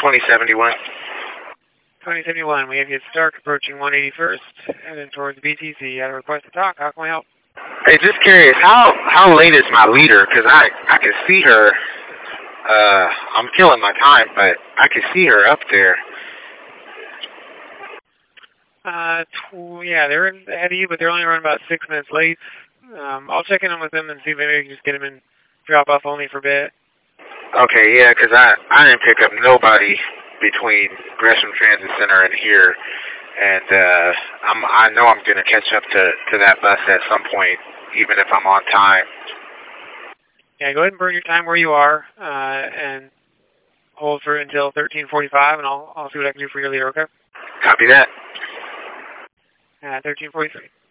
2071. 2071, we have you at Stark approaching 181st, heading towards BTC. You had a request to talk. How can we help? Hey, just curious, how late is my leader? Because I can see her. I'm killing my time, but I can see her up there. Yeah, they're ahead of you, but they're only running about 6 minutes late. I'll check in with them and see if maybe we can just get them in drop-off only for a bit. Okay, yeah, because I didn't pick up nobody between Gresham Transit Center and here, and I know I'm going to catch up to that bus at some point, even if I'm on time. Yeah, go ahead and burn your time where you are, and hold for until 13:45, and I'll see what I can do for your leader, okay? Copy that. 13:43.